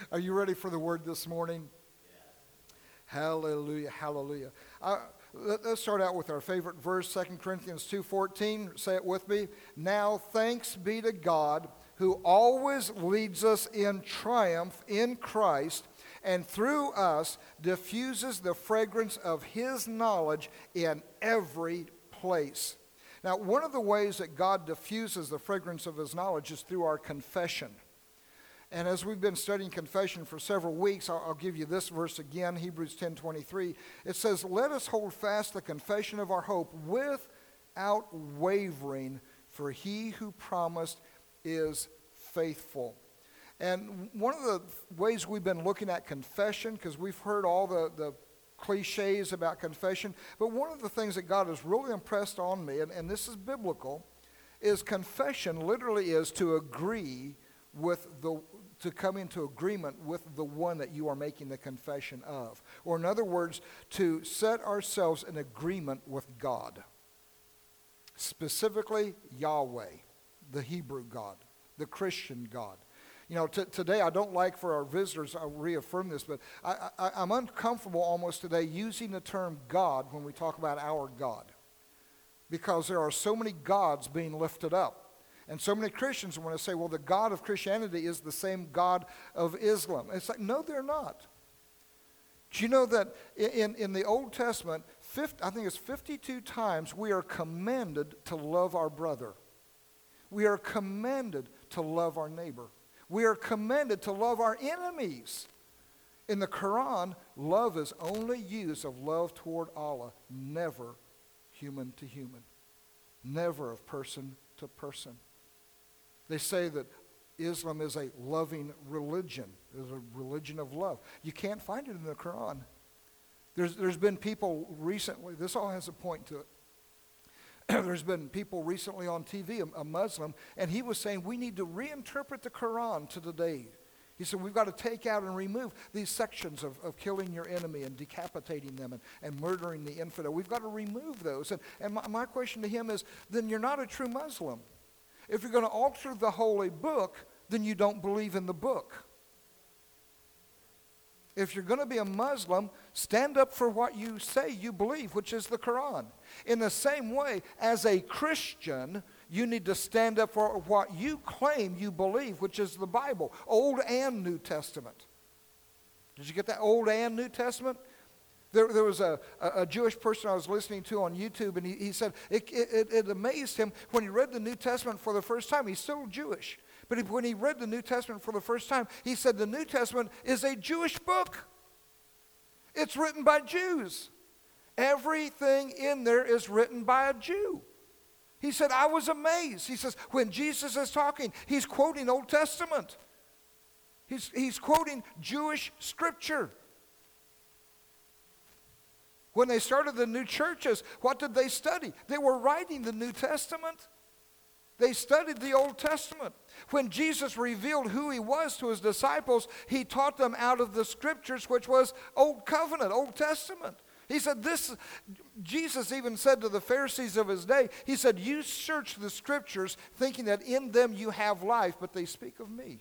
Are you ready for the word this morning? Hallelujah, hallelujah. Let's start out with our favorite verse, 2 Corinthians 2:14. Say it with me. Now thanks be to God who always leads us in triumph in Christ, and through us diffuses the fragrance of his knowledge in every place. Now, one of the ways that God diffuses the fragrance of his knowledge is through our confession. And as we've been studying confession for several weeks, I'll give you this verse again, Hebrews 10:23. It says, let us hold fast the confession of our hope without wavering, for he who promised is faithful. And one of the ways we've been looking at confession, because we've heard all the cliches about confession, but one of the things that God has really impressed on me, and this is biblical, is confession literally is to agree with to come into agreement with the one that you are making the confession of. Or in other words, to set ourselves in agreement with God. Specifically, Yahweh, the Hebrew God, the Christian God. You know, today I don't like for our visitors, I'll reaffirm this, but I'm uncomfortable almost today using the term God when we talk about our God. Because there are so many gods being lifted up. And so many Christians want to say, well, the God of Christianity is the same God of Islam. And it's like, no, they're not. Do you know that in the Old Testament, I think it's 52 times we are commanded to love our brother. We are commanded to love our neighbor. We are commanded to love our enemies. In the Quran, love is only used of love toward Allah, never human to human, never of person to person. They say that Islam is a loving religion. It is a religion of love. You can't find it in the Quran. There's been people recently, this all has a point to it. There's been people recently on TV, a Muslim, and he was saying we need to reinterpret the Quran to today. He said we've got to take out and remove these sections of killing your enemy and decapitating them and murdering the infidel. We've got to remove those. And my question to him is, then you're not a true Muslim. If you're going to alter the holy book, then you don't believe in the book. If you're going to be a Muslim, stand up for what you say you believe, which is the Quran. In the same way, as a Christian, you need to stand up for what you claim you believe, which is the Bible, Old and New Testament. Did you get that? Old and New Testament? There was a Jewish person I was listening to on YouTube, and he said it amazed him when he read the New Testament for the first time. He's still Jewish. But when he read the New Testament for the first time, he said the New Testament is a Jewish book. It's written by Jews. Everything in there is written by a Jew. He said, I was amazed. He says, when Jesus is talking, he's quoting Old Testament. He's quoting Jewish scripture. When they started the new churches, what did they study? They were writing the New Testament. They studied the Old Testament. When Jesus revealed who he was to his disciples, he taught them out of the scriptures, which was Old Covenant, Old Testament. He said this, Jesus even said to the Pharisees of his day, he said, you search the scriptures thinking that in them you have life, but they speak of me.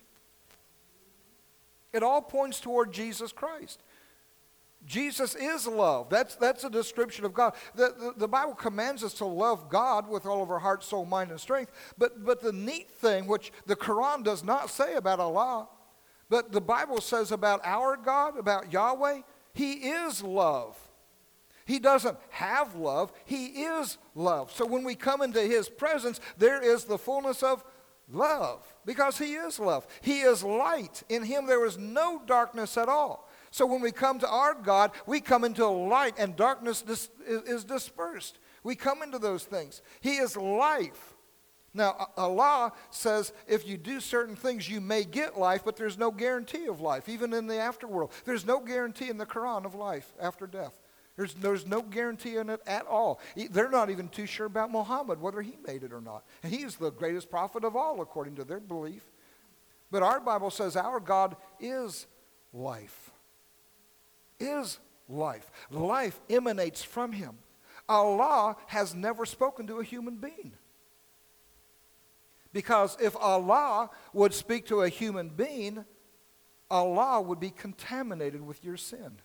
It all points toward Jesus Christ. Jesus is love. That's a description of God. The Bible commands us to love God with all of our heart, soul, mind, and strength. But the neat thing, which the Quran does not say about Allah, but the Bible says about our God, about Yahweh, he is love. He doesn't have love. He is love. So when we come into his presence, there is the fullness of love because he is love. He is light. In him there is no darkness at all. So when we come to our God, we come into a light and darkness is dispersed. We come into those things. He is life. Now, Allah says if you do certain things, you may get life, but there's no guarantee of life, even in the afterworld. There's no guarantee in the Quran of life after death. There's no guarantee in it at all. They're not even too sure about Muhammad, whether he made it or not. And he is the greatest prophet of all, according to their belief. But our Bible says our God is life. Is life. Life emanates from him. Allah has never spoken to a human being. Because if Allah would speak to a human being, Allah would be contaminated with your sin.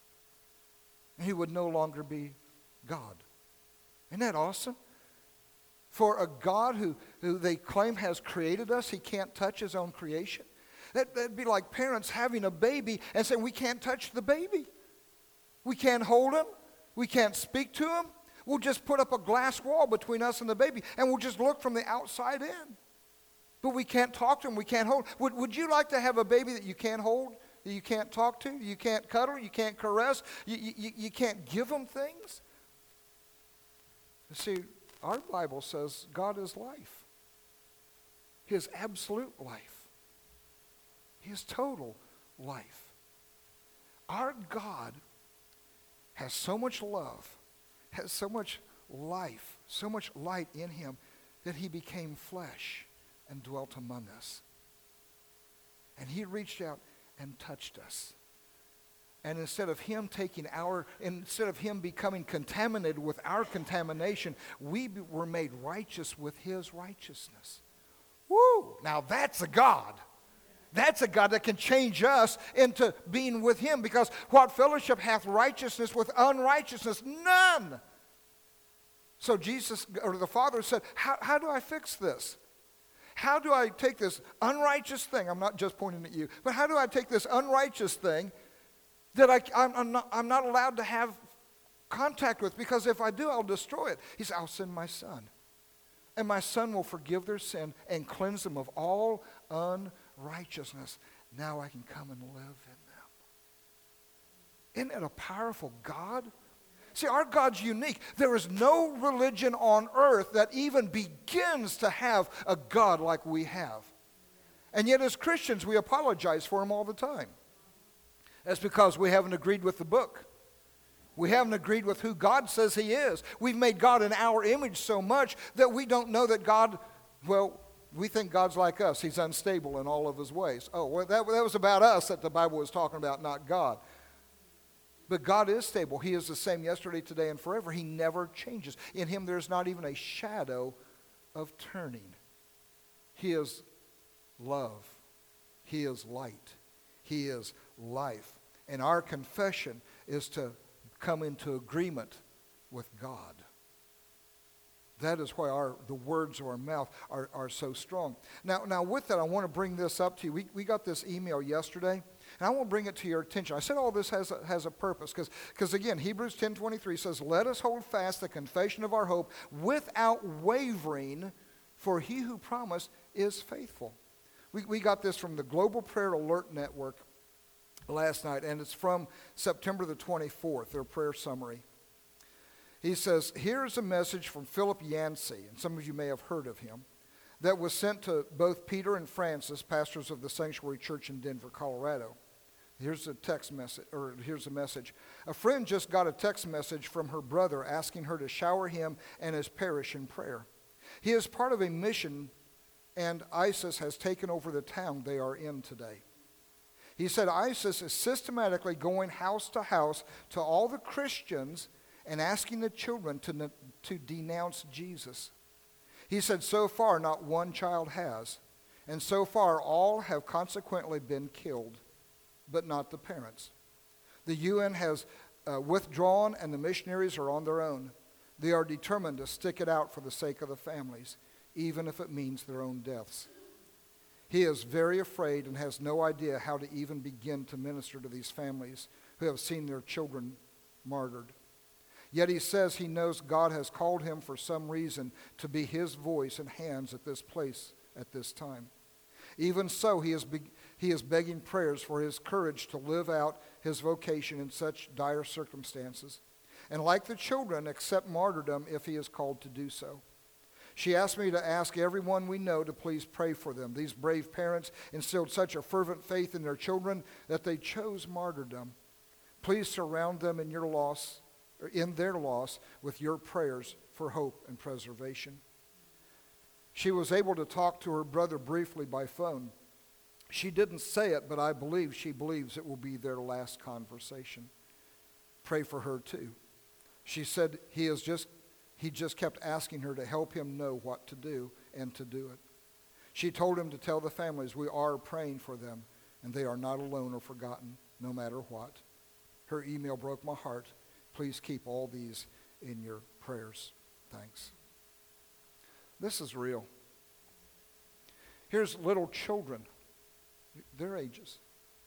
He would no longer be God. Isn't that awesome? For a God who they claim has created us, he can't touch his own creation. That'd be like parents having a baby and saying, we can't touch the baby. We can't hold him. We can't speak to him. We'll just put up a glass wall between us and the baby, and we'll just look from the outside in. But we can't talk to him. We can't hold. Would you like to have a baby that you can't hold, that you can't talk to, you can't cuddle, you can't caress, you can't give them things? You see, our Bible says God is life. His absolute life. His total life. Our God has so much love, has so much life, so much light in him that he became flesh and dwelt among us. And he reached out and touched us. And instead of him becoming contaminated with our contamination, we were made righteous with his righteousness. Woo! Now that's a God. That's a God that can change us into being with him, because what fellowship hath righteousness with unrighteousness? None. So Jesus, or the Father said, how do I fix this? How do I take this unrighteous thing? I'm not just pointing at you, but how do I take this unrighteous thing that I'm not allowed to have contact with? Because if I do, I'll destroy it. He said, I'll send my Son. And my Son will forgive their sin and cleanse them of all unrighteousness. Now I can come and live in them. Isn't that a powerful God? See, our God's unique. There is no religion on earth that even begins to have a God like we have. And yet as Christians, we apologize for him all the time. That's because we haven't agreed with the book. We haven't agreed with who God says he is. We've made God in our image so much that we don't know that God, well, we think God's like us. He's unstable in all of his ways. Oh, well, that was about us that the Bible was talking about, not God. But God is stable. He is the same yesterday, today, and forever. He never changes. In him there's not even a shadow of turning. He is love. He is light. He is life. And our confession is to come into agreement with God. That is why the words of our mouth are so strong. Now with that, I want to bring this up to you. We got this email yesterday, and I want to bring it to your attention. I said all this has a purpose, because again, Hebrews 10:23 says, let us hold fast the confession of our hope without wavering, for he who promised is faithful. We got this from the Global Prayer Alert Network last night, and it's from September the 24th, their prayer summary. He says, here's a message from Philip Yancey, and some of you may have heard of him, that was sent to both Peter and Francis, pastors of the Sanctuary Church in Denver, Colorado. Here's a text message, or here's a message. A friend just got a text message from her brother asking her to shower him and his parish in prayer. He is part of a mission, and ISIS has taken over the town they are in today. He said ISIS is systematically going house to house to all the Christians and asking the children to denounce Jesus. He said so far not one child has, and so far all have consequently been killed, but not the parents. The UN has withdrawn, and the missionaries are on their own. They are determined to stick it out for the sake of the families, even if it means their own deaths. He is very afraid and has no idea how to even begin to minister to these families who have seen their children martyred. Yet he says he knows God has called him for some reason to be his voice and hands at this place at this time. Even so, he is begging prayers for his courage to live out his vocation in such dire circumstances, and like the children, accept martyrdom if he is called to do so. She asked me to ask everyone we know to please pray for them. These brave parents instilled such a fervent faith in their children that they chose martyrdom. Please surround them in their loss with your prayers for hope and preservation. She was able to talk to her brother briefly by phone. She didn't say it, but I believe she believes it will be their last conversation. Pray for her too. She said he just kept asking her to help him know what to do and to do it. She told him to tell the families we are praying for them and they are not alone or forgotten, no matter what. Her email broke my heart. Please keep all these in your prayers. Thanks. This is real. Here's little children, their ages,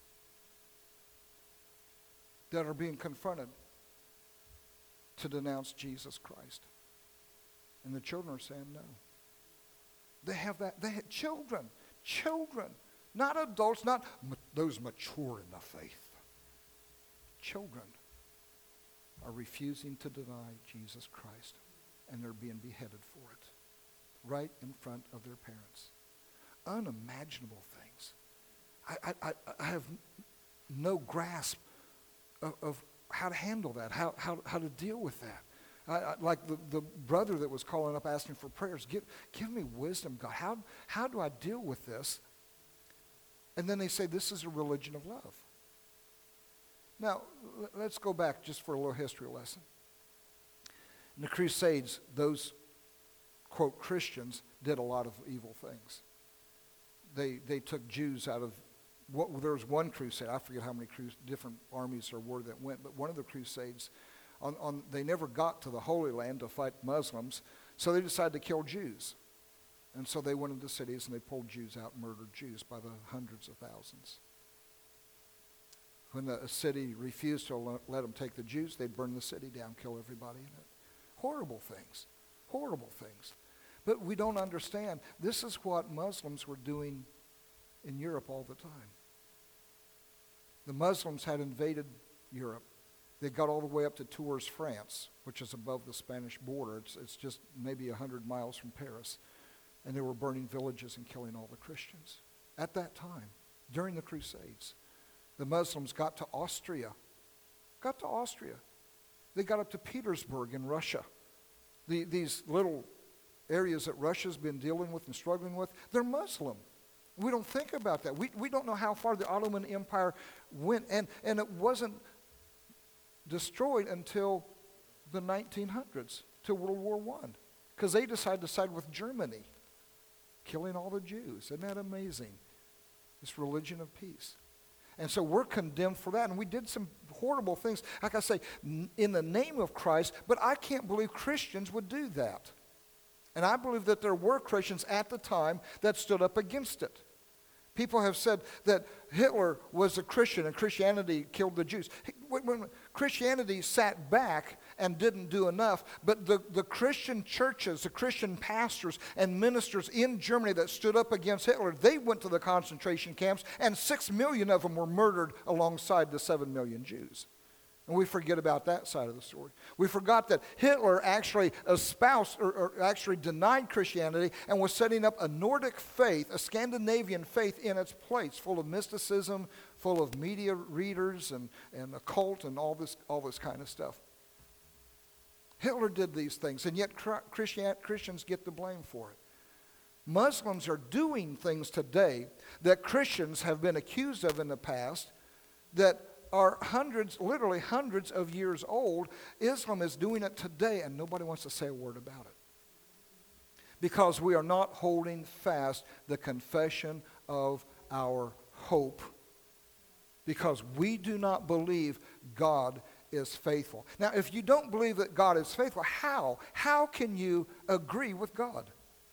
that are being confronted to denounce Jesus Christ. And the children are saying no. They have children, not adults, not those mature in the faith. Children are refusing to deny Jesus Christ, and they're being beheaded for it, right in front of their parents. Unimaginable things. I have no grasp of how to handle that, how to deal with that. Like the brother that was calling up asking for prayers, give me wisdom, God. How do I deal with this? And then they say, this is a religion of love. Now, let's go back just for a little history lesson. In the Crusades, those, quote, Christians did a lot of evil things. They took Jews out of, there was one crusade, I forget how many different armies there were that went, but one of the crusades, they never got to the Holy Land to fight Muslims, so they decided to kill Jews. And so they went into cities and they pulled Jews out and murdered Jews by the hundreds of thousands. When a city refused to let them take the Jews, they'd burn the city down, kill everybody in it. Horrible things. Horrible things. But we don't understand. This is what Muslims were doing in Europe all the time. The Muslims had invaded Europe. They got all the way up to Tours, France, which is above the Spanish border. It's just maybe 100 miles from Paris. And they were burning villages and killing all the Christians. At that time, during the Crusades, the Muslims got to Austria. They got up to Petersburg in Russia. These little areas that Russia's been dealing with and struggling with, they're Muslim. We don't think about that. We don't know how far the Ottoman Empire went, and it wasn't destroyed until the 1900s, till World War I, because they decided to side with Germany, killing all the Jews. Isn't that amazing? This religion of peace. And so we're condemned for that, and we did some horrible things, like I say, in the name of Christ, but I can't believe Christians would do that. And I believe that there were Christians at the time that stood up against it. People have said that Hitler was a Christian and Christianity killed the Jews. When Christianity sat back and didn't do enough, but the Christian churches, the Christian pastors and ministers in Germany that stood up against Hitler, they went to the concentration camps, and 6 million of them were murdered alongside the 7 million Jews. And we forget about that side of the story. We forgot that Hitler actually espoused or actually denied Christianity and was setting up a Nordic faith, a Scandinavian faith in its place, full of mysticism, full of media readers and occult and all this kind of stuff. Hitler did these things, and yet Christians get the blame for it. Muslims are doing things today that Christians have been accused of in the past that are literally hundreds of years old. Islam is doing it today, and nobody wants to say a word about it. Because we are not holding fast the confession of our hope. Because we do not believe God is faithful. Now, if you don't believe that God is faithful, how can you agree with God?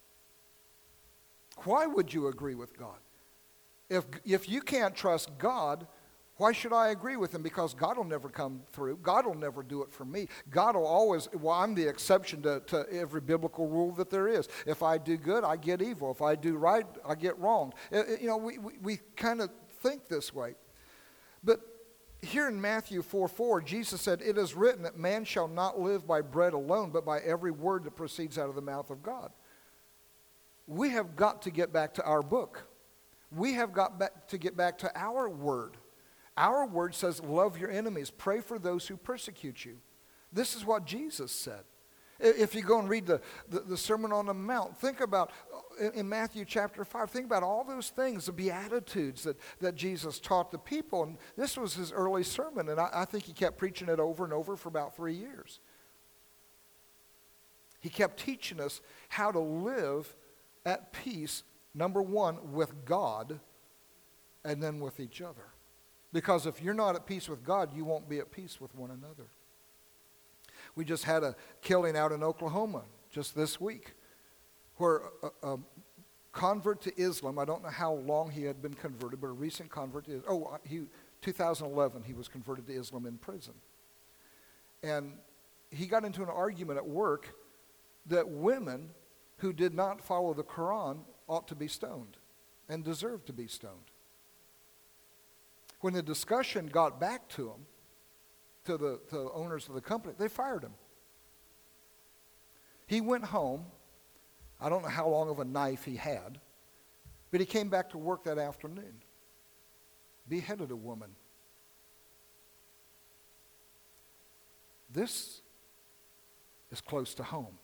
Why would you agree with God? If you can't trust God, why should I agree with him? Because God will never come through. God will never do it for me. God will always, I'm the exception to every biblical rule that there is. If I do good, I get evil. If I do right, I get wronged. We kind of think this way. But here in Matthew 4:4, Jesus said, "It is written that man shall not live by bread alone, but by every word that proceeds out of the mouth of God." We have got to get back to our book. We have got to get back to our word. Our word says, love your enemies. Pray for those who persecute you. This is what Jesus said. If you go and read the Sermon on the Mount, think about, in Matthew chapter 5, think about all those things, the Beatitudes that Jesus taught the people. And this was his early sermon, and I think he kept preaching it over and over for about 3 years. He kept teaching us how to live at peace, number one, with God, and then with each other. Because if you're not at peace with God, you won't be at peace with one another. We just had a killing out in Oklahoma just this week where a convert to Islam, I don't know how long he had been converted, but a recent convert to 2011 he was converted to Islam in prison. And he got into an argument at work that women who did not follow the Quran ought to be stoned and deserved to be stoned. When the discussion got back to him, to the owners of the company, they fired him. He went home. I don't know how long of a knife he had, but he came back to work that afternoon, beheaded a woman. This is close to home.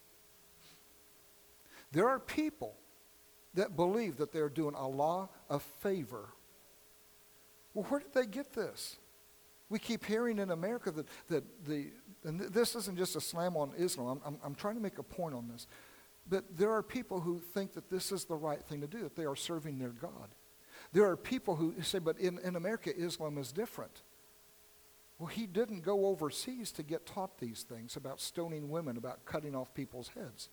There are people that believe that they're doing Allah a favor. Well, where did they get this? We keep hearing in America and this isn't just a slam on Islam. I'm trying to make a point on this. But there are people who think that this is the right thing to do, that they are serving their God. There are people who say, but in America, Islam is different. Well, he didn't go overseas to get taught these things about stoning women, about cutting off people's heads.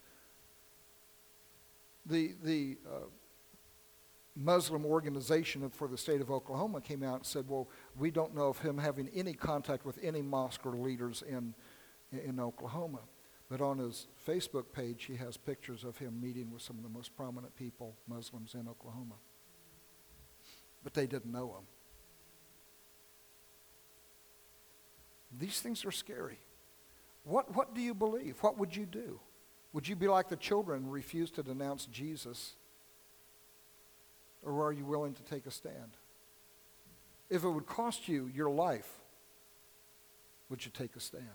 The Muslim organization for the state of Oklahoma came out and said, well, we don't know of him having any contact with any mosque or leaders in Oklahoma. But on his Facebook page, he has pictures of him meeting with some of the most prominent people, Muslims in Oklahoma. But they didn't know him. These things are scary. What do you believe? What would you do? Would you be like the children and refuse to denounce Jesus? Or are you willing to take a stand? If it would cost you your life, would you take a stand?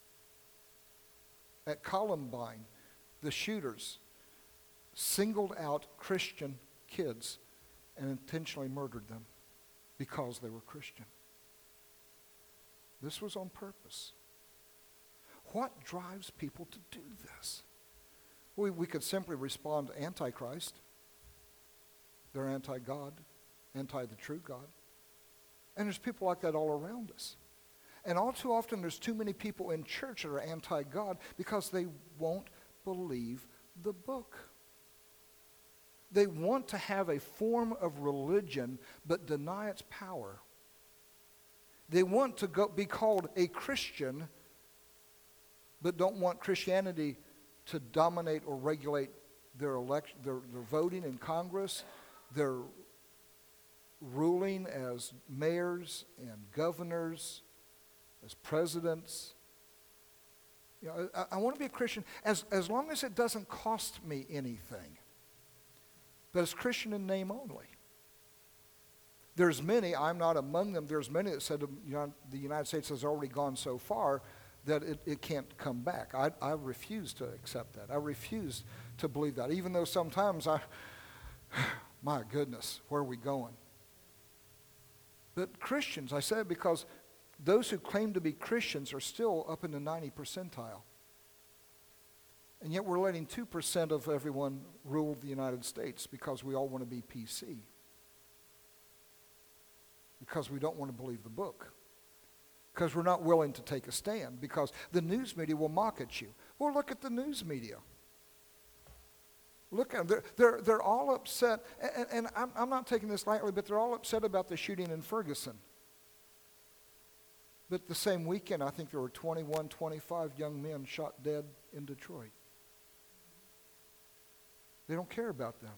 At Columbine, the shooters singled out Christian kids and intentionally murdered them because they were Christian. This was on purpose. What drives people to do this? We could simply respond to Antichrist. They're anti-God, anti the true God. And there's people like that all around us. And all too often there's too many people in church that are anti-God because they won't believe the book. They want to have a form of religion but deny its power. They want to be called a Christian but don't want Christianity to dominate or regulate their election, their voting in Congress, their ruling as mayors and governors, as presidents. You know, I want to be a Christian as long as it doesn't cost me anything. But as Christian in name only. There's many, I'm not among them, there's many that said the United States has already gone so far that it can't come back. I refuse to accept that. I refuse to believe that. Even though sometimes my goodness, where are we going? But Christians, I say it because those who claim to be Christians are still up in the 90 percentile. And yet we're letting 2% of everyone rule the United States because we all want to be PC. Because we don't want to believe the book. Because we're not willing to take a stand. Because the news media will mock at you. Well, look at the news media. Look at them. They're all upset. And I'm not taking this lightly, but they're all upset about the shooting in Ferguson. But the same weekend, I think there were 21, 25 young men shot dead in Detroit. They don't care about them.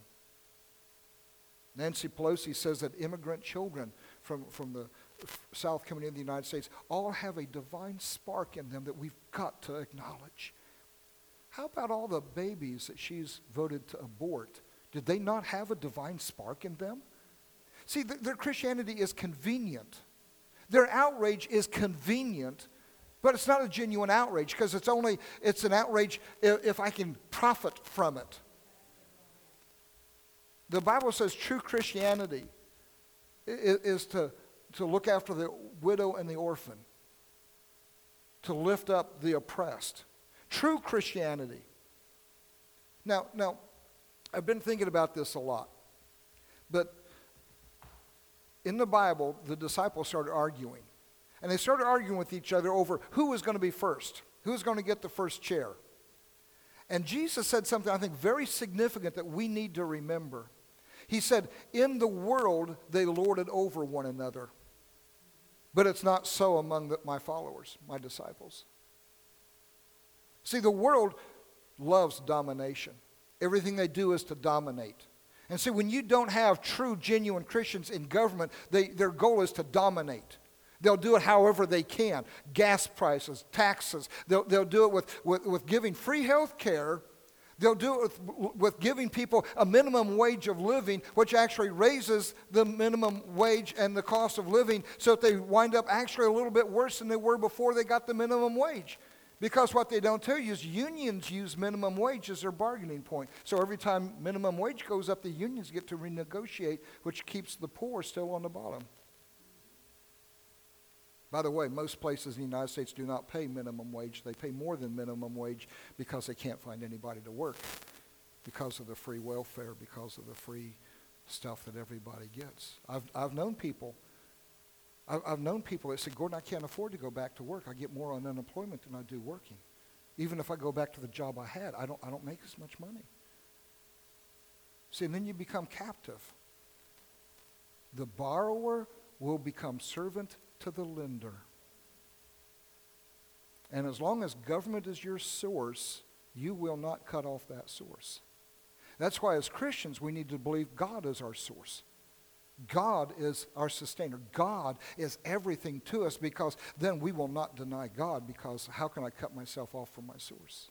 Nancy Pelosi says that immigrant children from the South coming into the United States all have a divine spark in them that we've got to acknowledge. How about all the babies that she's voted to abort? Did they not have a divine spark in them? See, their Christianity is convenient. Their outrage is convenient, but it's not a genuine outrage because it's an outrage if I can profit from it. The Bible says true Christianity is to look after the widow and the orphan, to lift up the oppressed. True Christianity. Now, I've been thinking about this a lot, but in the Bible, the disciples started arguing. And they started arguing with each other over who was going to be first, who was going to get the first chair. And Jesus said something I think very significant that we need to remember. He said, in the world they lord it over one another, but it's not so among my followers, my disciples. See, the world loves domination. Everything they do is to dominate. And see, when you don't have true, genuine Christians in government, their goal is to dominate. They'll do it however they can. Gas prices, taxes. They'll do it with giving free health care. They'll do it with giving people a minimum wage of living, which actually raises the minimum wage and the cost of living so that they wind up actually a little bit worse than they were before they got the minimum wage. Because what they don't tell you is unions use minimum wage as their bargaining point. So every time minimum wage goes up, the unions get to renegotiate, which keeps the poor still on the bottom. By the way, most places in the United States do not pay minimum wage. They pay more than minimum wage because they can't find anybody to work, because of the free welfare, because of the free stuff that everybody gets. I've known people that say, Gordon, I can't afford to go back to work. I get more on unemployment than I do working. Even if I go back to the job I had, I don't make as much money. See, and then you become captive. The borrower will become servant to the lender. And as long as government is your source, you will not cut off that source. That's why as Christians we need to believe God is our source. God is our sustainer. God is everything to us, because then we will not deny God, because how can I cut myself off from my source?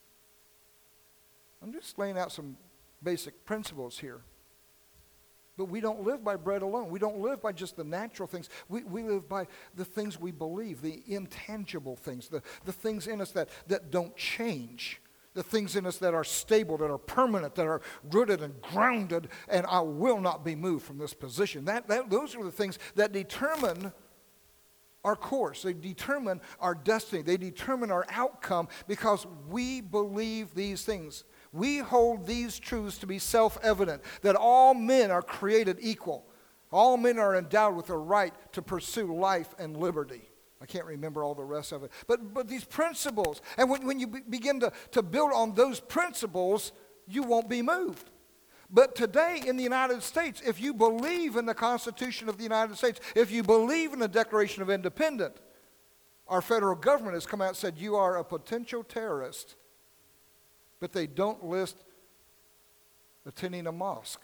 I'm just laying out some basic principles here. But we don't live by bread alone. We don't live by just the natural things. We live by the things we believe, the intangible things, the things in us that don't change, the things in us that are stable, that are permanent, that are rooted and grounded, and I will not be moved from this position. Those are the things that determine our course. They determine our destiny. They determine our outcome, because we believe these things. We hold these truths to be self-evident, that all men are created equal. All men are endowed with a right to pursue life and liberty. I can't remember all the rest of it. But these principles, and when you begin to build on those principles, you won't be moved. But today in the United States, if you believe in the Constitution of the United States, if you believe in the Declaration of Independence, our federal government has come out and said you are a potential terrorist. But they don't list attending a mosque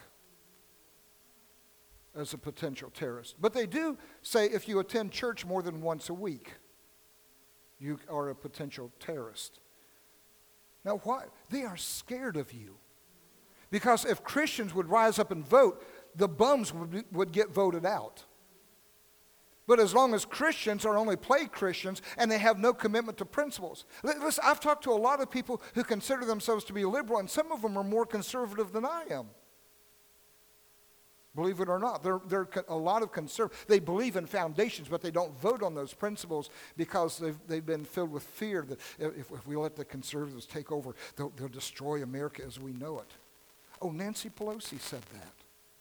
as a potential terrorist. But they do say if you attend church more than once a week, you are a potential terrorist. Now why? They are scared of you. Because if Christians would rise up and vote, the bums would get voted out. But as long as Christians are only play Christians and they have no commitment to principles. Listen, I've talked to a lot of people who consider themselves to be liberal, and some of them are more conservative than I am. Believe it or not, they're a lot of conservative. They believe in foundations, but they don't vote on those principles because they've been filled with fear that if we let the conservatives take over, they'll destroy America as we know it. Oh, Nancy Pelosi said that.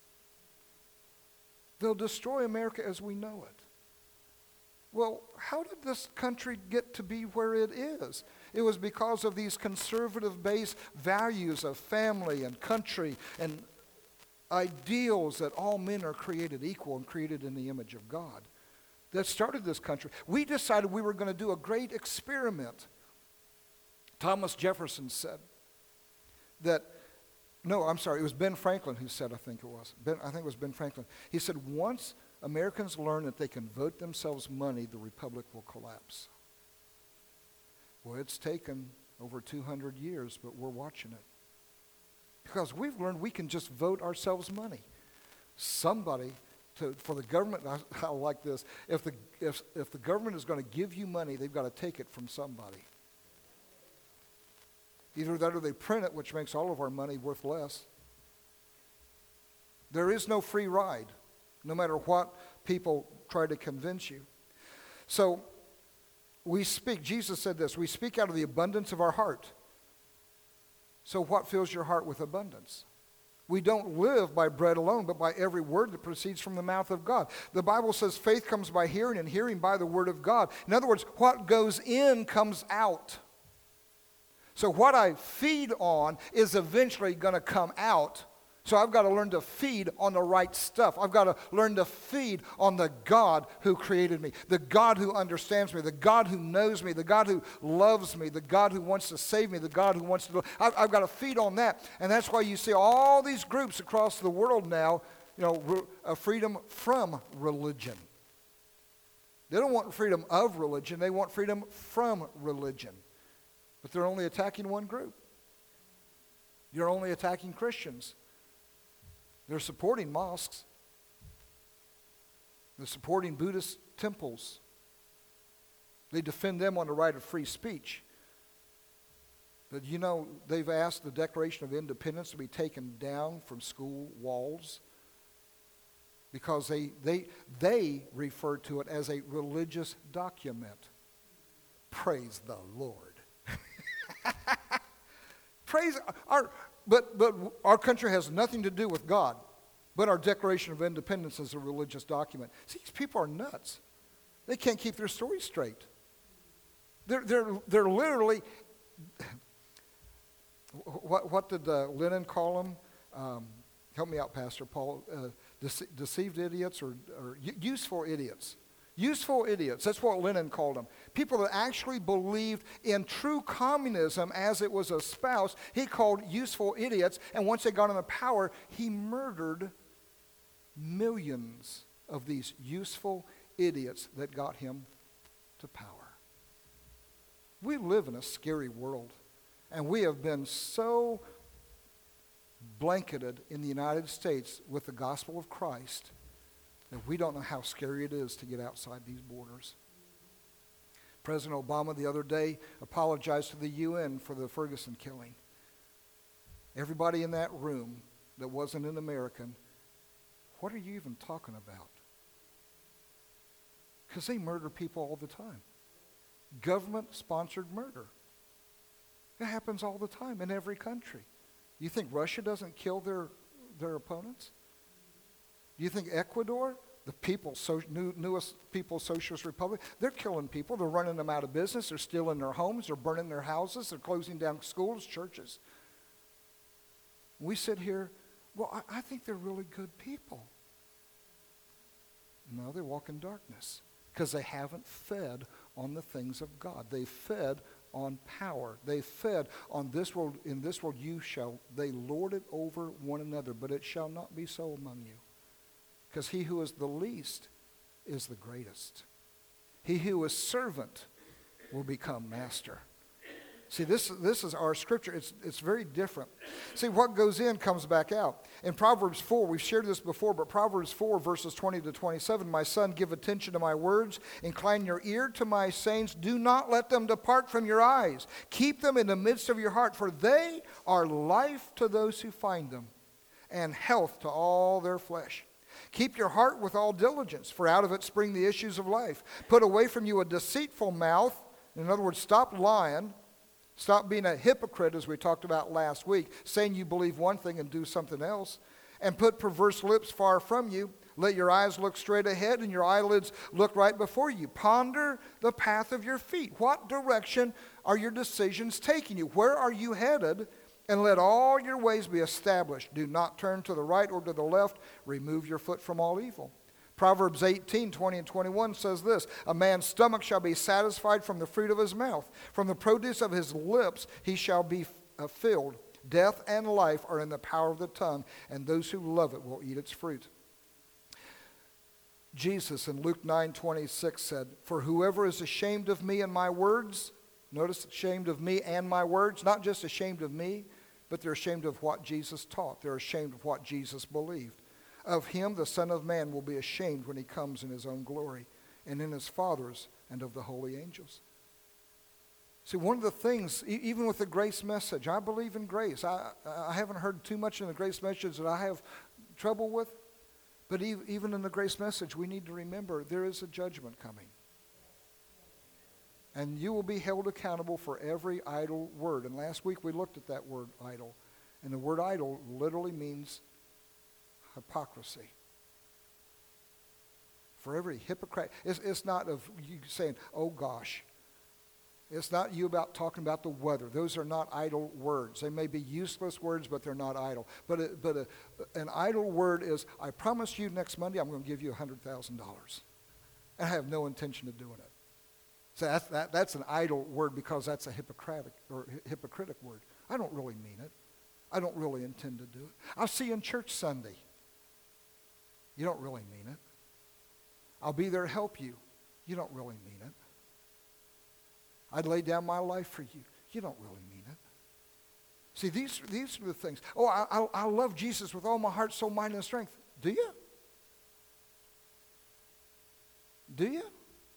They'll destroy America as we know it. Well, how did this country get to be where it is? It was because of these conservative-based values of family and country and ideals that all men are created equal and created in the image of God that started this country. We decided we were going to do a great experiment. Thomas Jefferson said that, no, I'm sorry, it was Ben Franklin who said, I think it was Ben Franklin. He said, once Americans learn that they can vote themselves money, the republic will collapse. Well, it's taken over 200 years, but we're watching it. Because we've learned we can just vote ourselves money. Somebody, for the government, I like this, if the government is going to give you money, they've got to take it from somebody. Either that or they print it, which makes all of our money worth less. There is no free ride, no matter what people try to convince you. So we speak, Jesus said this, we speak out of the abundance of our heart. So what fills your heart with abundance? We don't live by bread alone, but by every word that proceeds from the mouth of God. The Bible says faith comes by hearing, and hearing by the word of God. In other words, what goes in comes out. So what I feed on is eventually going to come out. So I've got to learn to feed on the right stuff. I've got to learn to feed on the God who created me, the God who understands me, the God who knows me, the God who loves me, the God who wants to save me, the God who wants to... I've got to feed on that. And that's why you see all these groups across the world now, freedom from religion. They don't want freedom of religion. They want freedom from religion. But they're only attacking one group. You're only attacking Christians. They're supporting mosques. They're supporting Buddhist temples. They defend them on the right of free speech. But they've asked the Declaration of Independence to be taken down from school walls because they refer to it as a religious document. Praise the Lord. But our country has nothing to do with God. But our Declaration of Independence is a religious document. See, these people are nuts. They can't keep their story straight. They're literally, what did Lenin call them? Help me out, Pastor Paul. Deceived idiots or useful idiots. Useful idiots, that's what Lenin called them. People that actually believed in true communism as it was espoused, he called useful idiots. And once they got into power, he murdered millions of these useful idiots that got him to power. We live in a scary world. And we have been so blanketed in the United States with the gospel of Christ that we don't know how scary it is to get outside these borders. President Obama the other day apologized to the UN for the Ferguson killing. Everybody in that room that wasn't an American, what are you even talking about? Because they murder people all the time. Government-sponsored murder. It happens all the time in every country. You think Russia doesn't kill their opponents? Do you think Ecuador, the newest People's Socialist Republic, they're killing people. They're running them out of business. They're stealing their homes. They're burning their houses. They're closing down schools, churches. We sit here, well, I think they're really good people. No, they walk in darkness because they haven't fed on the things of God. They fed on power. They fed on this world. In this world they lord it over one another, but it shall not be so among you. Because he who is the least is the greatest. He who is servant will become master. See, this is our scripture. It's very different. See, what goes in comes back out. In Proverbs 4, we've shared this before, but Proverbs 4, verses 20 to 27, my son, give attention to my words. Incline your ear to my sayings. Do not let them depart from your eyes. Keep them in the midst of your heart, for they are life to those who find them, and health to all their flesh. Keep your heart with all diligence, for out of it spring the issues of life. Put away from you a deceitful mouth. In other words, stop lying. Stop being a hypocrite, as we talked about last week, saying you believe one thing and do something else. And put perverse lips far from you. Let your eyes look straight ahead and your eyelids look right before you. Ponder the path of your feet. What direction are your decisions taking you? Where are you headed? And let all your ways be established. Do not turn to the right or to the left. Remove your foot from all evil. Proverbs 18, 20 and 21 says this, a man's stomach shall be satisfied from the fruit of his mouth. From the produce of his lips he shall be filled. Death and life are in the power of the tongue, and those who love it will eat its fruit. Jesus in Luke 9:26 said, for whoever is ashamed of me and my words, notice ashamed of me and my words, not just ashamed of me, but they're ashamed of what Jesus taught. They're ashamed of what Jesus believed. Of him the Son of Man will be ashamed when he comes in his own glory and in his Father's and of the holy angels. See, one of the things, even with the grace message, I believe in grace. I haven't heard too much in the grace message that I have trouble with. But even in the grace message, we need to remember there is a judgment coming. And you will be held accountable for every idle word. And last week we looked at that word idle. And the word idol literally means hypocrisy. For every hypocrite, it's not of you saying, oh gosh. It's not you about talking about the weather. Those are not idle words. They may be useless words, but they're not idle. But an idle word is, I promise you next Monday I'm going to give you $100,000. And I have no intention of doing it. So that's an idle word because that's a hypocritic word. I don't really mean it. I don't really intend to do it. I'll see you in church Sunday. You don't really mean it. I'll be there to help you. You don't really mean it. I'd lay down my life for you. You don't really mean it. See, these are the things. Oh, I love Jesus with all my heart, soul, mind, and strength. Do you? Do you?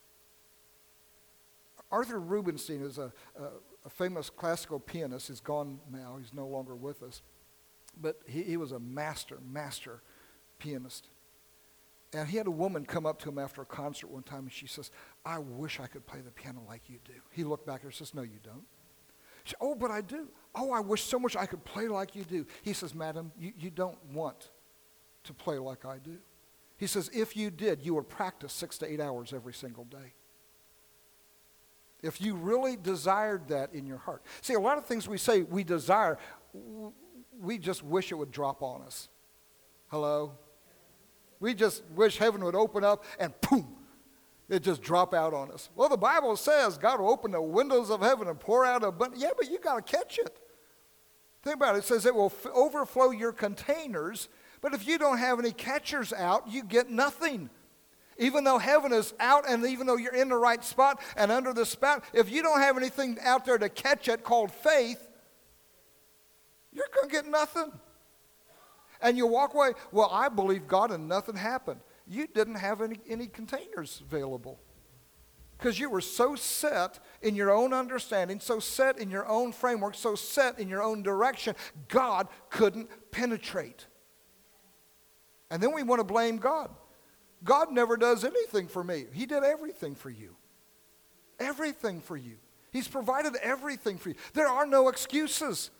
Arthur Rubinstein is a famous classical pianist. He's gone now. He's no longer with us. But he was a master pianist. And he had a woman come up to him after a concert one time, and she says, I wish I could play the piano like you do. He looked back at her and says, no, you don't. She said, oh, but I do. Oh, I wish so much I could play like you do. He says, madam, you don't want to play like I do. He says, if you did, you would practice 6 to 8 hours every single day. If you really desired that in your heart. See, a lot of things we say we desire, we just wish it would drop on us. Hello? We just wish heaven would open up and boom, it just drop out on us. Well, the Bible says God will open the windows of heaven and pour out abundance. Yeah, but you got to catch it. Think about it. It says it will overflow your containers, but if you don't have any catchers out, you get nothing. Even though heaven is out and even though you're in the right spot and under the spout, if you don't have anything out there to catch it called faith, you're going to get nothing. And you walk away, well, I believe God and nothing happened. You didn't have any containers available. Because you were so set in your own understanding, so set in your own framework, so set in your own direction, God couldn't penetrate. And then we want to blame God. God never does anything for me. He did everything for you. Everything for you. He's provided everything for you. There are no excuses.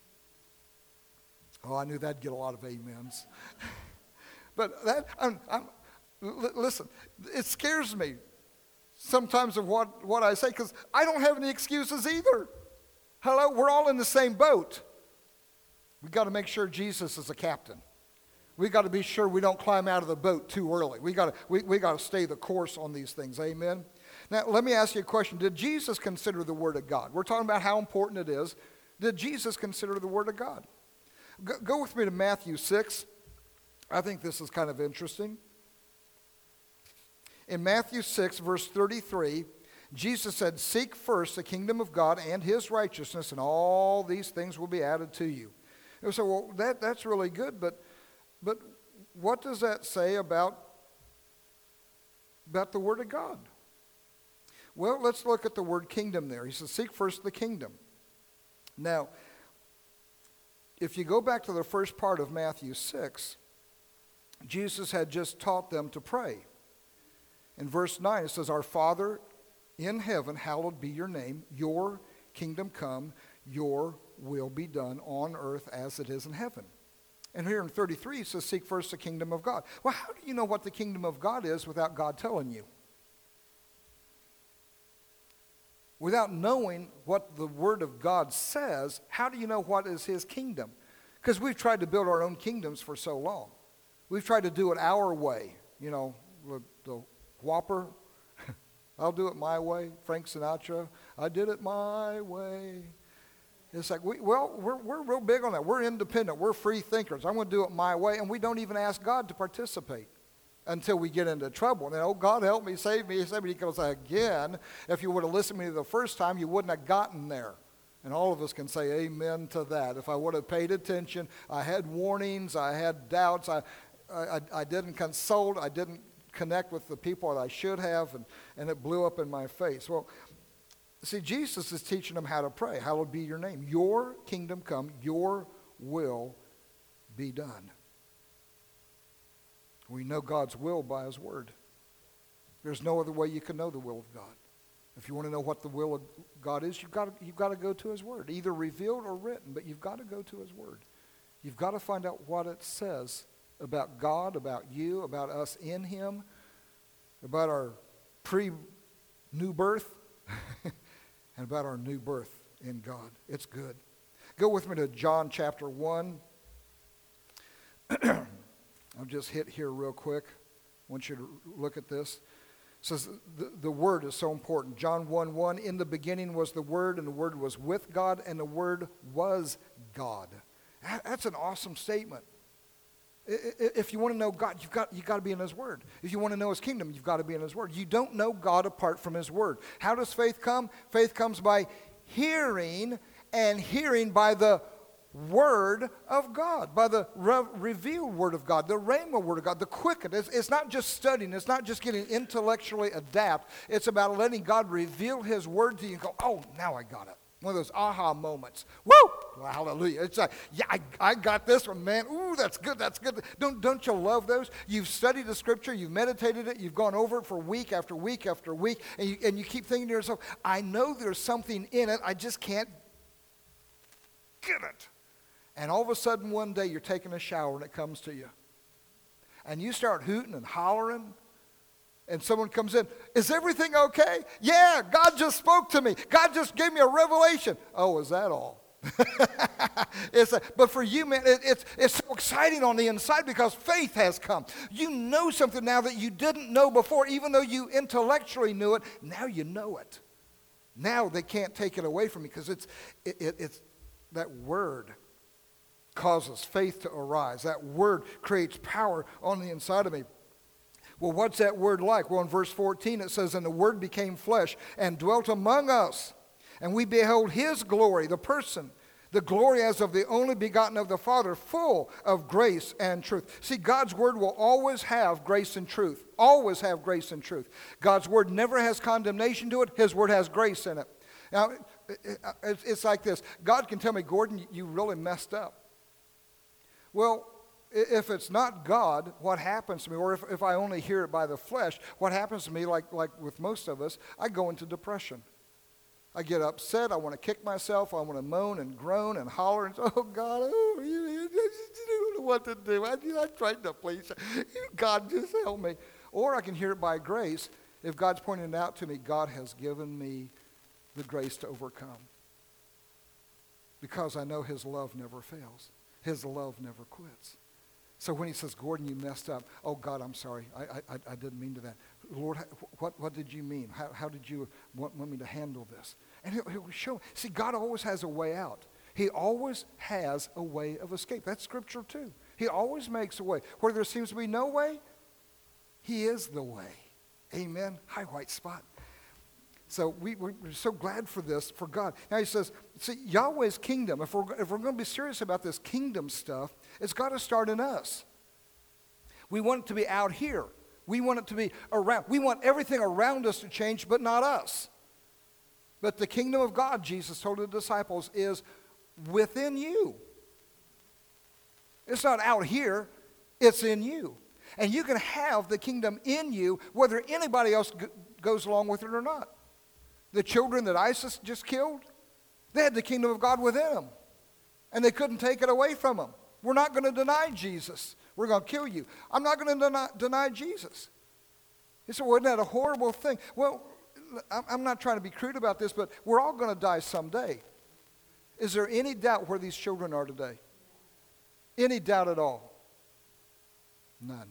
Oh, I knew that'd get a lot of amens. But listen, it scares me sometimes of what I say because I don't have any excuses either. Hello, we're all in the same boat. We've got to make sure Jesus is a captain. We've got to be sure we don't climb out of the boat too early. We got to stay the course on these things. Amen? Now, let me ask you a question. Did Jesus consider the Word of God? We're talking about how important it is. Did Jesus consider the Word of God? Go with me to Matthew 6. I think this is kind of interesting. In Matthew 6, verse 33, Jesus said, seek first the kingdom of God and his righteousness, and all these things will be added to you. And so, well, that's really good, but what does that say about the Word of God? Well, let's look at the word kingdom there. He says, seek first the kingdom. Now, if you go back to the first part of Matthew 6, Jesus had just taught them to pray. In verse 9, it says, our Father in heaven, hallowed be your name. Your kingdom come, your will be done on earth as it is in heaven. And here in 33, it says, seek first the kingdom of God. Well, how do you know what the kingdom of God is without God telling you? Without knowing what the Word of God says, how do you know what is his kingdom? Because we've tried to build our own kingdoms for so long. We've tried to do it our way. You know, the Whopper, I'll do it my way. Frank Sinatra, I did it my way. It's like, we're real big on that. We're independent. We're free thinkers. I'm going to do it my way. And we don't even ask God to participate until we get into trouble. And then, oh, God, help me, save me. He goes, again, if you would have listened to me the first time, you wouldn't have gotten there. And all of us can say amen to that. If I would have paid attention, I had warnings, I had doubts, I didn't consult, I didn't connect with the people that I should have, and it blew up in my face. Well, see, Jesus is teaching them how to pray. Hallowed be your name. Your kingdom come, your will be done. We know God's will by his word. There's no other way you can know the will of God. If you want to know what the will of God is, you've got to go to his word, either revealed or written, but you've got to go to his word. You've got to find out what it says about God, about you, about us in him, about our pre-new birth, and about our new birth in God. It's good. Go with me to John chapter 1. I'll just hit here real quick. I want you to look at this. It says the Word is so important. John 1:1, in the beginning was the Word, and the Word was with God, and the Word was God. That's an awesome statement. If you want to know God, you've got to be in his Word. If you want to know his kingdom, you've got to be in his Word. You don't know God apart from his Word. How does faith come? Faith comes by hearing, and hearing by the Word of God, by the revealed Word of God, the Rhema Word of God, the quickened. It's not just studying. It's not just getting intellectually adapt. It's about letting God reveal his Word to you and go, oh, now I got it. One of those aha moments. Woo! Well, hallelujah. It's like, yeah, I got this one, man. Ooh, that's good, that's good. Don't you love those? You've studied the Scripture, you've meditated it, you've gone over it for week after week after week, and you keep thinking to yourself, I know there's something in it, I just can't get it. And all of a sudden one day you're taking a shower and it comes to you. And you start hooting and hollering. And someone comes in, is everything okay? Yeah, God just spoke to me. God just gave me a revelation. Oh, is that all? But for you, man, it's so exciting on the inside because faith has come. You know something now that you didn't know before, even though you intellectually knew it. Now you know it. Now they can't take it away from you because it's that Word causes faith to arise. That Word creates power on the inside of me. Well, what's that Word like? Well, in verse 14 it says, and the Word became flesh and dwelt among us. And we beheld his glory, the person, the glory as of the only begotten of the Father, full of grace and truth. See, God's Word will always have grace and truth. Always have grace and truth. God's Word never has condemnation to it. His Word has grace in it. Now, it's like this. God can tell me, Gordon, you really messed up. Well, if it's not God, what happens to me, or if I only hear it by the flesh, what happens to me, like with most of us, I go into depression. I get upset. I want to kick myself. I want to moan and groan and holler and say, oh, God, you don't know what to do. I tried to please you. God, just help me. Or I can hear it by grace. If God's pointing it out to me, God has given me the grace to overcome. Because I know his love never fails. His love never quits. So when he says, Gordon, you messed up. Oh, God, I'm sorry. I didn't mean to that. Lord, what did you mean? How did you want me to handle this? And he'll show. See, God always has a way out. He always has a way of escape. That's Scripture too. He always makes a way. Where there seems to be no way, he is the way. Amen. Hi, white spot. So we're so glad for this, for God. Now he says, see, Yahweh's kingdom, if we're going to be serious about this kingdom stuff, it's got to start in us. We want it to be out here. We want it to be around. We want everything around us to change, but not us. But the kingdom of God, Jesus told the disciples, is within you. It's not out here. It's in you. And you can have the kingdom in you whether anybody else goes along with it or not. The children that ISIS just killed, they had the kingdom of God within them. And they couldn't take it away from them. We're not going to deny Jesus. We're going to kill you. I'm not going to deny Jesus. He said, well, isn't that a horrible thing? Well, I'm not trying to be crude about this, but we're all going to die someday. Is there any doubt where these children are today? Any doubt at all? None.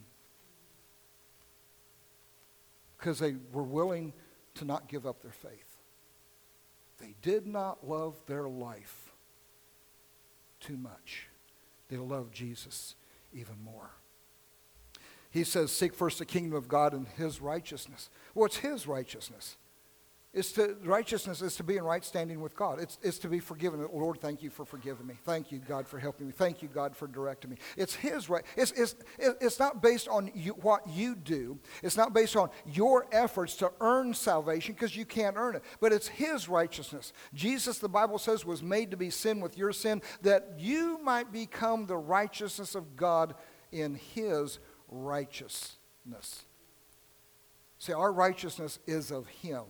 Because they were willing to not give up their faith. They did not love their life too much. They loved Jesus even more. He says, seek first the kingdom of God and his righteousness. Well, it's his righteousness. Righteousness is to be in right standing with God. It's to be forgiven. Lord, thank you for forgiving me. Thank you, God, for helping me. Thank you, God, for directing me. It's his right. It's not based on what you do. It's not based on your efforts to earn salvation because you can't earn it. But it's his righteousness. Jesus, the Bible says, was made to be sin with your sin that you might become the righteousness of God in his righteousness. See, our righteousness is of him.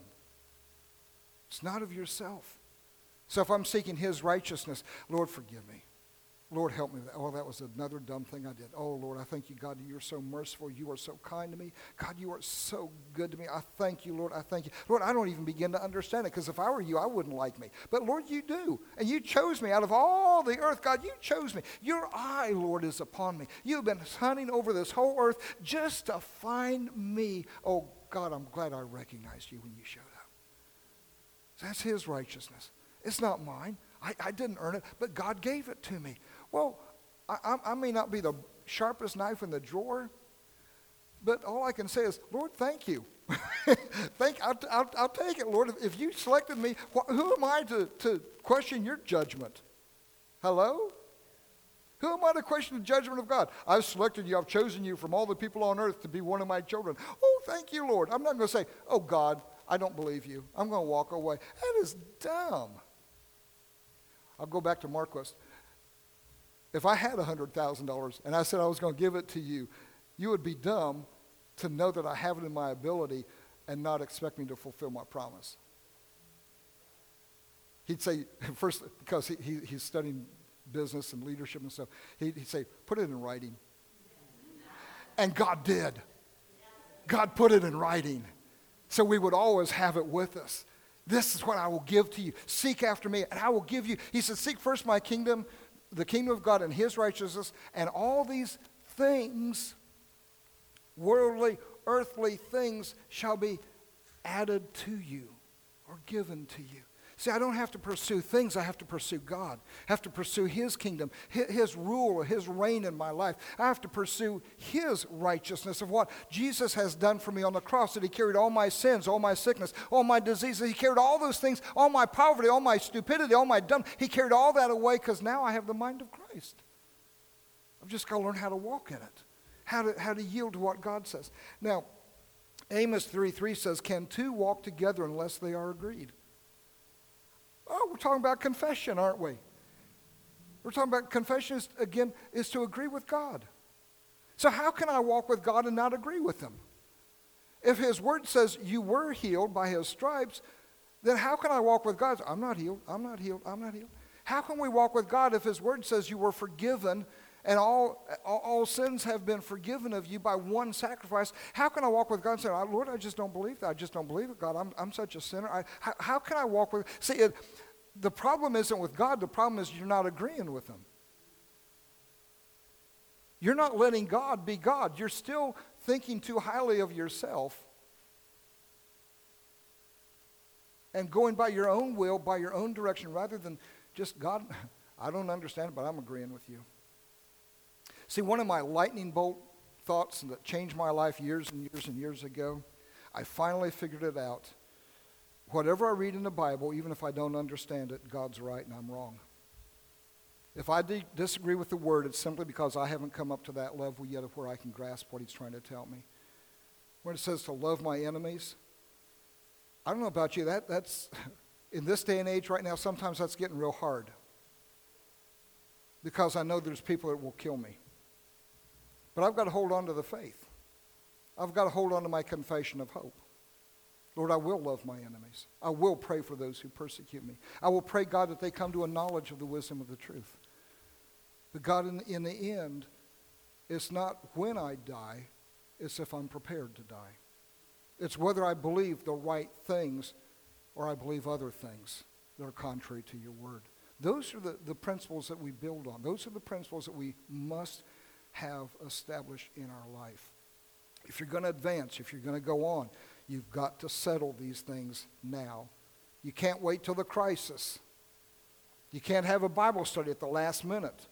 It's not of yourself. So if I'm seeking his righteousness, Lord, forgive me. Lord, help me. Oh, that was another dumb thing I did. Oh, Lord, I thank you, God, you're so merciful. You are so kind to me. God, you are so good to me. I thank you, Lord. I thank you. Lord, I don't even begin to understand it, because if I were you, I wouldn't like me. But, Lord, you do. And you chose me out of all the earth. God, you chose me. Your eye, Lord, is upon me. You've been hunting over this whole earth just to find me. Oh, God, I'm glad I recognized you when you showed up. That's his righteousness. It's not mine. I didn't earn it, but God gave it to me. Well, I may not be the sharpest knife in the drawer, but all I can say is, Lord, thank you. I'll take it, Lord. If you selected me, who am I to question your judgment? Hello? Who am I to question the judgment of God? I've selected you. I've chosen you from all the people on earth to be one of my children. Oh, thank you, Lord. I'm not going to say, oh, God, I don't believe you. I'm going to walk away. That is dumb. I'll go back to Marquis. If I had $100,000 and I said I was going to give it to you, you would be dumb to know that I have it in my ability and not expect me to fulfill my promise. He'd say, first, because he's studying business and leadership and stuff, he'd say, put it in writing. And God did. God put it in writing. So we would always have it with us. This is what I will give to you. Seek after me, and I will give you. He said, seek first my kingdom, the kingdom of God and his righteousness, and all these things, worldly, earthly things, shall be added to you or given to you. See, I don't have to pursue things. I have to pursue God. I have to pursue his kingdom, his rule, his reign in my life. I have to pursue his righteousness of what Jesus has done for me on the cross, that he carried all my sins, all my sickness, all my diseases. He carried all those things, all my poverty, all my stupidity, all my dumb. He carried all that away because now I have the mind of Christ. I've just got to learn how to walk in it, how to yield to what God says. Now, Amos 3:3 says, can two walk together unless they are agreed? Oh, we're talking about confession, aren't we? We're talking about confession, is to agree with God. So how can I walk with God and not agree with him? If his word says you were healed by his stripes, then how can I walk with God? I'm not healed, I'm not healed, I'm not healed. How can we walk with God if his word says you were forgiven and all sins have been forgiven of you by one sacrifice? How can I walk with God and say, Lord, I just don't believe that. I just don't believe it, God. I'm such a sinner. How can I walk with... See, the problem isn't with God. The problem is you're not agreeing with him. You're not letting God be God. You're still thinking too highly of yourself and going by your own will, by your own direction, rather than just, God, I don't understand it, but I'm agreeing with you. See, one of my lightning bolt thoughts that changed my life years and years and years ago, I finally figured it out. Whatever I read in the Bible, even if I don't understand it, God's right and I'm wrong. If I disagree with the word, it's simply because I haven't come up to that level yet of where I can grasp what he's trying to tell me. When it says to love my enemies, I don't know about you, that's in this day and age right now, sometimes that's getting real hard. Because I know there's people that will kill me. But I've got to hold on to the faith. I've got to hold on to my confession of hope. Lord, I will love my enemies. I will pray for those who persecute me. I will pray, God, that they come to a knowledge of the wisdom of the truth. But God, in the end, it's not when I die, it's if I'm prepared to die. It's whether I believe the right things or I believe other things that are contrary to your word. Those are the principles that we build on. Those are the principles that we must have established in our life. If you're going to advance, if you're going to go on, you've got to settle these things now. You can't wait till the crisis. You can't have a Bible study at the last minute.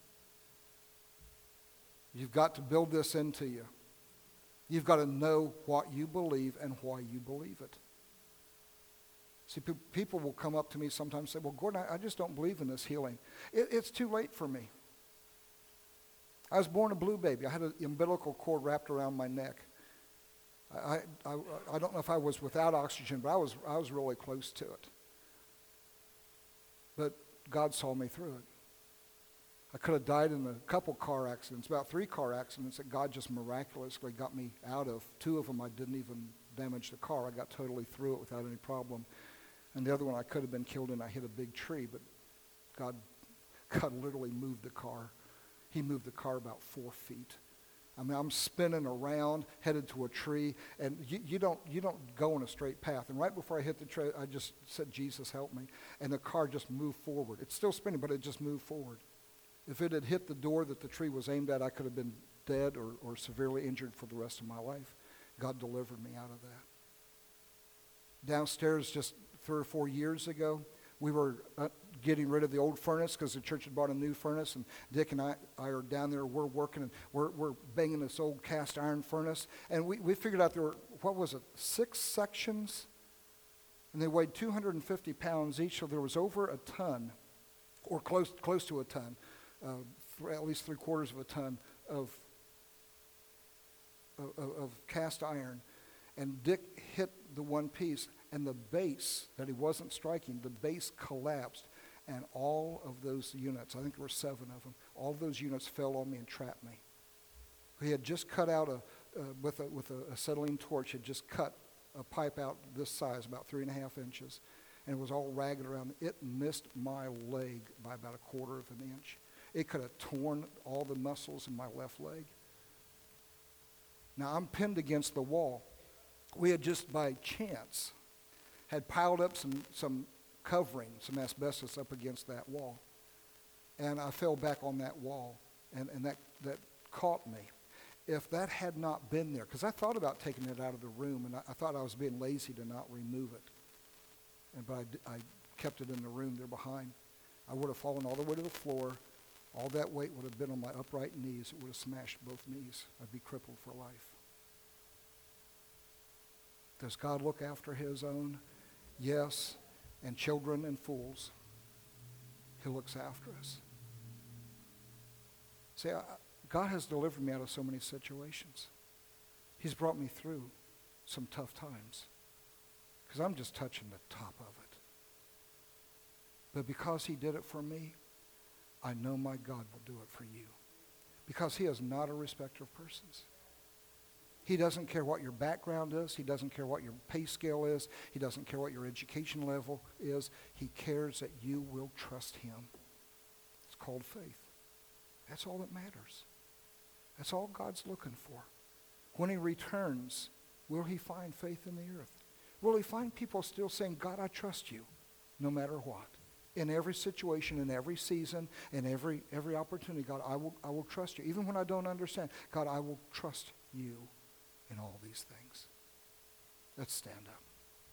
You've got to build this into you. You've got to know what you believe and why you believe it. See, people will come up to me sometimes and say, well, Gordon, I just don't believe in this healing. It's too late for me. I was born a blue baby. I had an umbilical cord wrapped around my neck. I don't know if I was without oxygen, but I was really close to it. But God saw me through it. I could have died in a couple car accidents, about 3 car accidents that God just miraculously got me out of. 2 of them I didn't even damage the car. I got totally through it without any problem. And the other one I could have been killed in. I hit a big tree, but God God literally moved the car. He moved the car about 4 feet. I mean, I'm spinning around, headed to a tree, and you don't go in a straight path. And right before I hit the tree, I just said, Jesus, help me. And the car just moved forward. It's still spinning, but it just moved forward. If it had hit the door that the tree was aimed at, I could have been dead or severely injured for the rest of my life. God delivered me out of that. Downstairs just 3 or 4 years ago, we were getting rid of the old furnace because the church had bought a new furnace, and Dick and I are down there, we're working, and we're banging this old cast iron furnace, and we figured out there were, 6 sections, and they weighed 250 pounds each, so there was over a ton, or close to a ton, at least 3/4 of a ton of cast iron, and Dick hit the one piece, and the base that he wasn't striking, the base collapsed, and all of those units, I think there were 7 of them, all of those units fell on me and trapped me. He had just cut out with a acetylene torch, had just cut a pipe out this size, about 3.5 inches, and it was all ragged around. It missed my leg by about 1/4 of an inch. It could have torn all the muscles in my left leg. Now I'm pinned against the wall. We had just by chance had piled up some covering, some asbestos up against that wall. And I fell back on that wall, and that caught me. If that had not been there, because I thought about taking it out of the room, and I thought I was being lazy to not remove it. But I kept it in the room there behind. I would have fallen all the way to the floor. All that weight would have been on my upright knees. It would have smashed both knees. I'd be crippled for life. Does God look after his own? Yes. And children and fools. He looks after us. See, God has delivered me out of so many situations. He's brought me through some tough times. Because I'm just touching the top of it. But because he did it for me, I know my God will do it for you. Because he is not a respecter of persons. He doesn't care what your background is. He doesn't care what your pay scale is. He doesn't care what your education level is. He cares that you will trust him. It's called faith. That's all that matters. That's all God's looking for. When he returns, will he find faith in the earth? Will he find people still saying, God, I trust you, no matter what? In every situation, in every season, in every opportunity, God, I will trust you. Even when I don't understand, God, I will trust you in all these things. Let's stand up.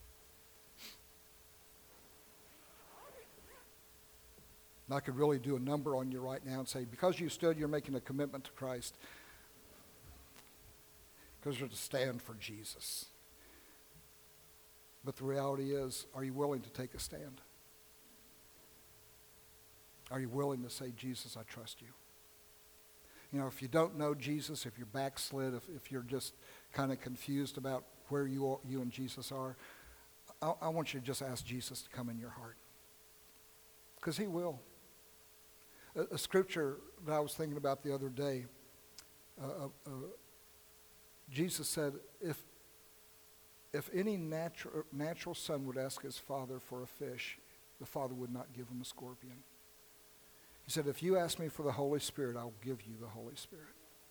And I could really do a number on you right now and say, because you stood, you're making a commitment to Christ. Because you're to stand for Jesus. But the reality is, are you willing to take a stand? Are you willing to say, Jesus, I trust you? You know, if you don't know Jesus, if you're backslid, if you're just kind of confused about where you and Jesus are, I want you to just ask Jesus to come in your heart. Because he will. A scripture that I was thinking about the other day, Jesus said, if any natural son would ask his father for a fish, the father would not give him a scorpion. He said, if you ask me for the Holy Spirit, I'll give you the Holy Spirit.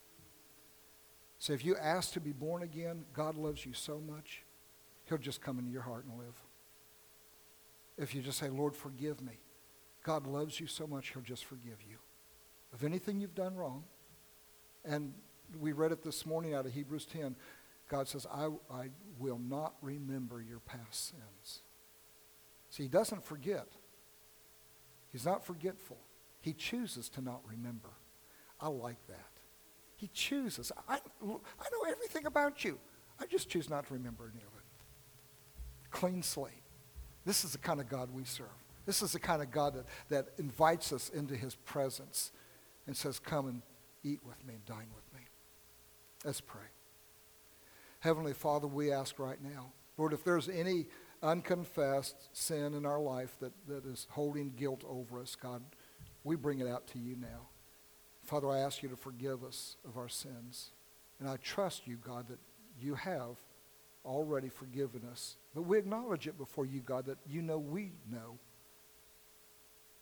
So if you ask to be born again, God loves you so much, he'll just come into your heart and live. If you just say, Lord, forgive me, God loves you so much, he'll just forgive you of anything you've done wrong. And we read it this morning out of Hebrews 10. God says, I will not remember your past sins. See, he doesn't forget. He's not forgetful. He chooses to not remember. I like that. He chooses. I know everything about you. I just choose not to remember any of it. Clean slate. This is the kind of God we serve. This is the kind of God that invites us into his presence and says, come and eat with me and dine with me. Let's pray. Heavenly Father, we ask right now, Lord, if there's any unconfessed sin in our life that is holding guilt over us, God, we bring it out to you now. Father, I ask you to forgive us of our sins. And I trust you, God, that you have already forgiven us. But we acknowledge it before you, God, that you know we know.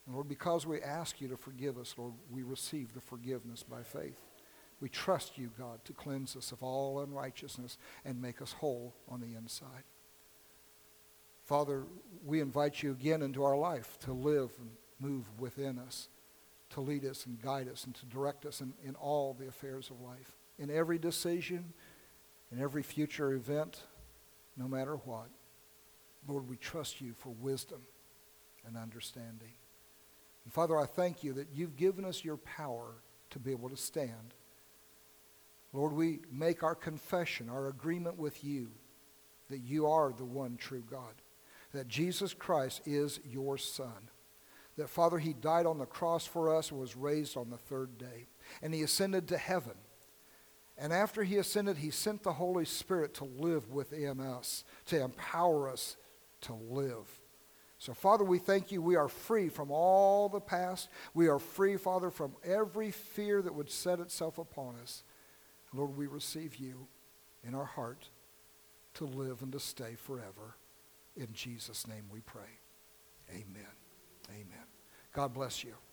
And Lord, because we ask you to forgive us, Lord, we receive the forgiveness by faith. We trust you, God, to cleanse us of all unrighteousness and make us whole on the inside. Father, we invite you again into our life to live and move within us, to lead us and guide us and to direct us in all the affairs of life. In every decision, in every future event, no matter what. Lord, we trust you for wisdom and understanding. And Father, I thank you that you've given us your power to be able to stand. Lord, we make our confession, our agreement with you, that you are the one true God, that Jesus Christ is your Son, that, Father, he died on the cross for us and was raised on the third day, and he ascended to heaven. And after he ascended, he sent the Holy Spirit to live within us, to empower us to live. So, Father, we thank you. We are free from all the past. We are free, Father, from every fear that would set itself upon us. Lord, we receive you in our heart to live and to stay forever. In Jesus' name we pray. Amen. Amen. God bless you.